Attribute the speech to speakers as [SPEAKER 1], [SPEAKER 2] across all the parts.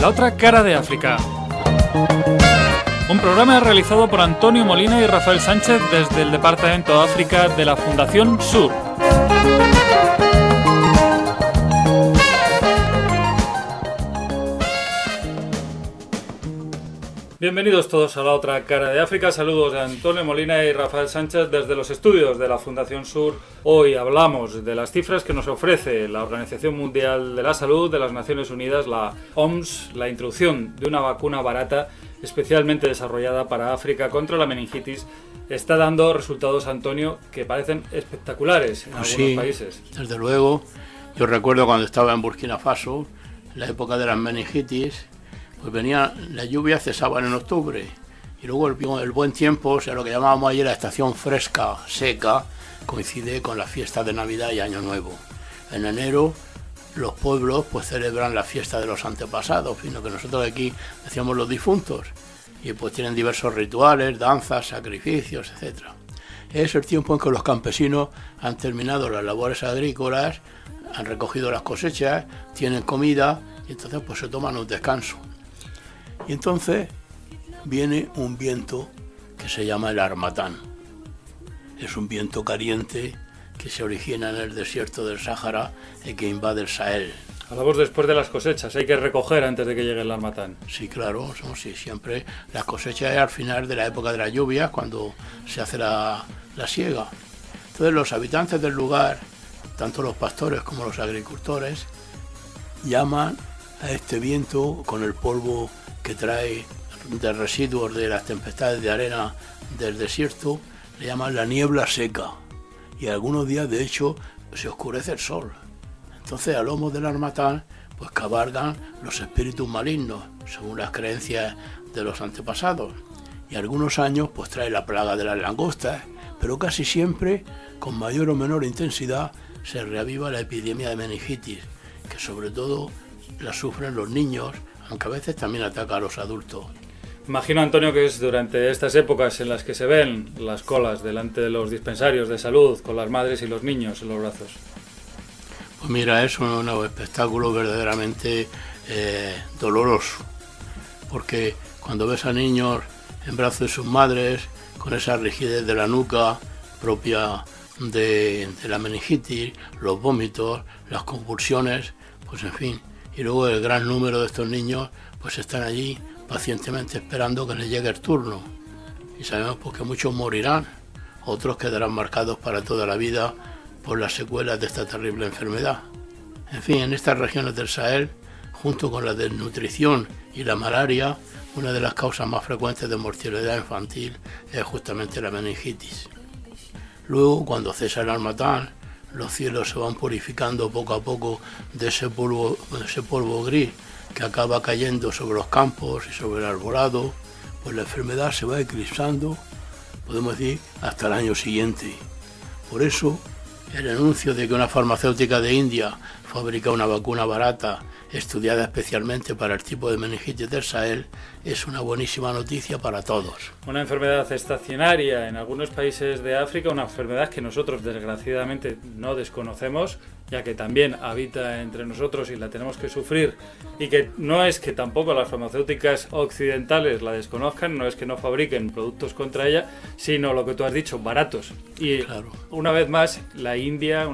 [SPEAKER 1] La otra cara de África. Un programa realizado por Antonio Molina y Rafael Sánchez desde el Departamento de África de la Fundación Sur. Bienvenidos todos a La otra cara de África. Saludos de Antonio Molina y Rafael Sánchez desde los estudios de la Fundación Sur. Hoy hablamos de las cifras que nos ofrece la Organización Mundial de la Salud de las Naciones Unidas, la OMS, la introducción de una vacuna barata especialmente desarrollada para África contra la meningitis. Está dando resultados, Antonio, que parecen espectaculares en algunos países.
[SPEAKER 2] Desde luego. Yo recuerdo cuando estaba en Burkina Faso, en la época de las meningitis, pues las lluvias cesaban en octubre y luego el buen tiempo, o sea, lo que llamábamos ayer la estación fresca, seca, coincide con la fiesta de Navidad y Año Nuevo. En enero los pueblos pues celebran la fiesta de los antepasados, sino que nosotros aquí decíamos los difuntos, y pues tienen diversos rituales, danzas, sacrificios, etc. Es el tiempo en que los campesinos han terminado las labores agrícolas, han recogido las cosechas, tienen comida y entonces pues se toman un descanso. Y entonces viene un viento que se llama el harmatán. Es un viento caliente que se origina en el desierto del Sáhara y que invade el Sahel.
[SPEAKER 1] Hablamos después de las cosechas, hay que recoger antes de que llegue el harmatán.
[SPEAKER 2] Sí, claro, sí, siempre las cosechas es al final de la época de las lluvias, cuando se hace la siega. Entonces los habitantes del lugar, tanto los pastores como los agricultores, llaman a este viento con el polvo que trae de residuos de las tempestades de arena del desierto, le llaman la niebla seca, y algunos días de hecho se oscurece el sol. Entonces a lomos del harmatán pues cabalgan los espíritus malignos, según las creencias de los antepasados, y algunos años pues trae la plaga de las langostas, pero casi siempre con mayor o menor intensidad se reaviva la epidemia de meningitis, que sobre todo la sufren los niños, aunque a veces también ataca a los adultos.
[SPEAKER 1] Imagino, Antonio, que es durante estas épocas en las que se ven las colas delante de los dispensarios de salud con las madres y los niños en los brazos.
[SPEAKER 2] Pues mira, es un espectáculo verdaderamente doloroso, porque cuando ves a niños en brazos de sus madres, con esa rigidez de la nuca propia de la meningitis, los vómitos, las convulsiones, pues en fin, y luego el gran número de estos niños pues están allí pacientemente esperando que les llegue el turno, y sabemos pues que muchos morirán, otros quedarán marcados para toda la vida por las secuelas de esta terrible enfermedad. En fin, en estas regiones del Sahel, junto con la desnutrición y la malaria, una de las causas más frecuentes de mortalidad infantil es justamente la meningitis. Luego, cuando cesa el harmatán, los cielos se van purificando poco a poco de ese polvo gris que acaba cayendo sobre los campos y sobre el arbolado, pues la enfermedad se va eclipsando, podemos decir, hasta el año siguiente. Por eso, el anuncio de que una farmacéutica de India fabrica una vacuna barata, estudiada especialmente para el tipo de meningitis del Sahel, es una buenísima noticia para todos.
[SPEAKER 1] Una enfermedad estacionaria en algunos países de África, una enfermedad que nosotros desgraciadamente no desconocemos, ya que también habita entre nosotros y la tenemos que sufrir, y que no es que tampoco las farmacéuticas occidentales la desconozcan, no es que no fabriquen productos contra ella, sino lo que tú has dicho, baratos. Y claro, una vez más, la India,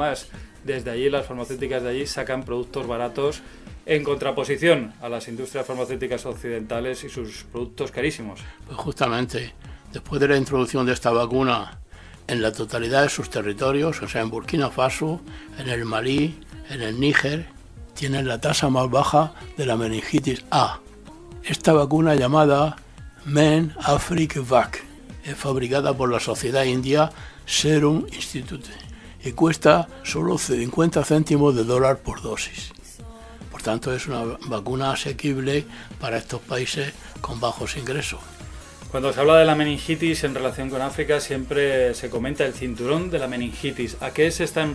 [SPEAKER 1] desde allí las farmacéuticas de allí sacan productos baratos en contraposición a las industrias farmacéuticas occidentales y sus productos carísimos.
[SPEAKER 2] Pues justamente, después de la introducción de esta vacuna en la totalidad de sus territorios, o sea, en Burkina Faso, en el Malí, en el Níger, tienen la tasa más baja de la meningitis A. Esta vacuna, llamada Men Afrique Vac, es fabricada por la Sociedad India Serum Institute y cuesta solo 50 céntimos de dólar por dosis. Por tanto, es una vacuna asequible para estos países con bajos ingresos.
[SPEAKER 1] Cuando se habla de la meningitis en relación con África, siempre se comenta el cinturón de la meningitis. ¿A qué se están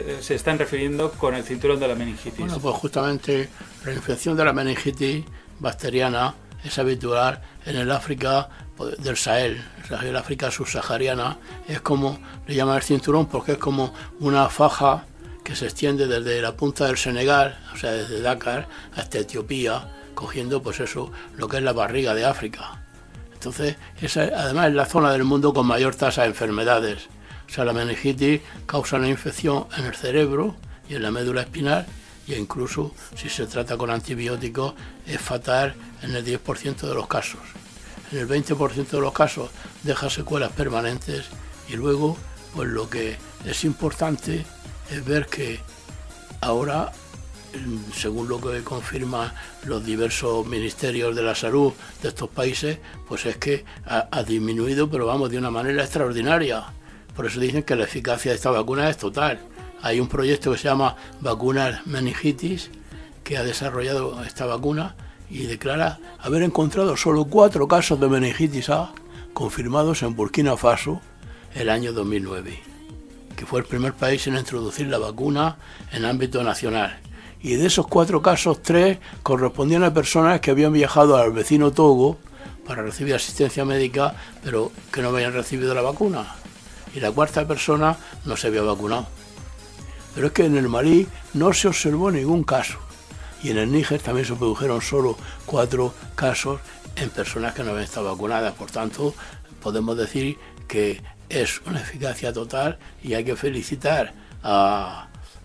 [SPEAKER 1] refiriendo con el cinturón de la meningitis?
[SPEAKER 2] Bueno, pues justamente la infección de la meningitis bacteriana es habitual en el África del Sahel, el África subsahariana. Es como, le llaman el cinturón porque es como una faja que se extiende desde la punta del Senegal, o sea, desde Dakar hasta Etiopía, cogiendo pues eso, lo que es la barriga de África. Entonces, esa además es la zona del mundo con mayor tasa de enfermedades. O sea, la meningitis causa una infección en el cerebro y en la médula espinal, e incluso si se trata con antibióticos es fatal en el 10% de los casos. En el 20% de los casos deja secuelas permanentes, y luego pues lo que es importante es ver que ahora, según lo que confirman los diversos ministerios de la salud de estos países, pues es que ha disminuido, pero vamos, de una manera extraordinaria. Por eso dicen que la eficacia de esta vacuna es total. Hay un proyecto que se llama Vacunas Meningitis, que ha desarrollado esta vacuna y declara haber encontrado solo 4 casos de meningitis A confirmados en Burkina Faso el año 2009, que fue el primer país en introducir la vacuna en ámbito nacional. Y de esos 4 casos, 3 correspondían a personas que habían viajado al vecino Togo para recibir asistencia médica, pero que no habían recibido la vacuna. Y la 4ª persona no se había vacunado. Pero es que en el Malí no se observó ningún caso. Y en el Níger también se produjeron solo 4 casos en personas que no habían estado vacunadas. Por tanto, podemos decir que es una eficacia total, y hay que felicitar a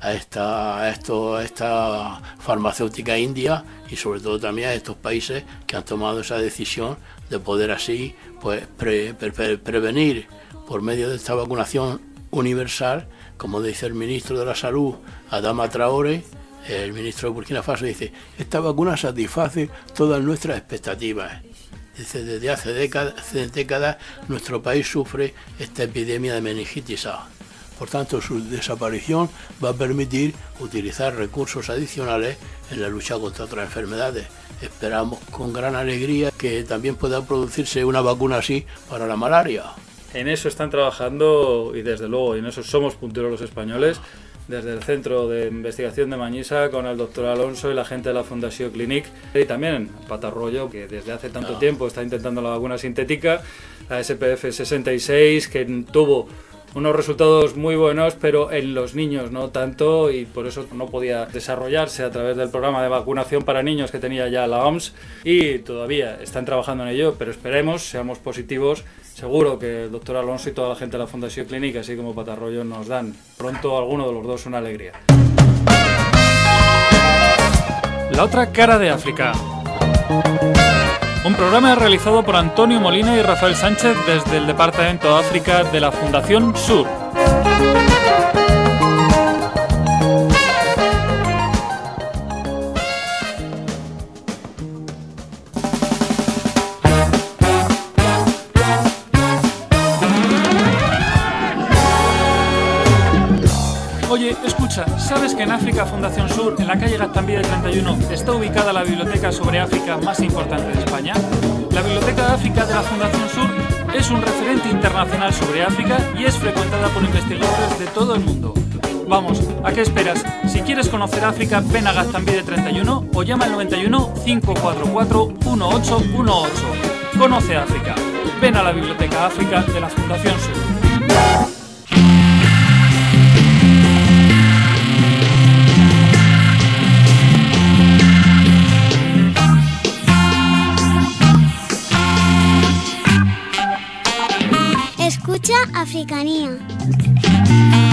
[SPEAKER 2] esta farmacéutica india, y sobre todo también a estos países que han tomado esa decisión de poder así pues prevenir por medio de esta vacunación universal. Como dice el ministro de la Salud, Adama Traoré, el ministro de Burkina Faso, dice: esta vacuna satisface todas nuestras expectativas. Dice: desde hace décadas nuestro país sufre esta epidemia de meningitis A. Por tanto, su desaparición va a permitir utilizar recursos adicionales en la lucha contra otras enfermedades. Esperamos con gran alegría que también pueda producirse una vacuna así para la malaria.
[SPEAKER 1] En eso están trabajando, y desde luego en eso somos punteros los españoles, desde el Centro de Investigación de Mañisa, con el doctor Alonso y la gente de la Fundació Clínic, y también Patarroyo, que desde hace tanto tiempo está intentando la vacuna sintética, la SPF 66, que tuvo unos resultados muy buenos, pero en los niños no tanto, y por eso no podía desarrollarse a través del programa de vacunación para niños que tenía ya la OMS, y todavía están trabajando en ello, pero esperemos, seamos positivos. Seguro que el doctor Alonso y toda la gente de la Fundació Clínic, así como Patarroyo, nos dan pronto a alguno de los dos una alegría. La otra cara de África. Un programa realizado por Antonio Molina y Rafael Sánchez desde el Departamento de África de la Fundación Sur. Oye, escucha, ¿sabes que en África Fundación Sur, en la calle Gaztambide 31, está ubicada la biblioteca sobre África más importante de España? La Biblioteca de África de la Fundación Sur es un referente internacional sobre África y es frecuentada por investigadores de todo el mundo. Vamos, ¿a qué esperas? Si quieres conocer África, ven a Gaztambide 31 o llama al 91 544 1818. Conoce África. Ven a la Biblioteca África de la Fundación Sur.
[SPEAKER 3] Escucha Africanía.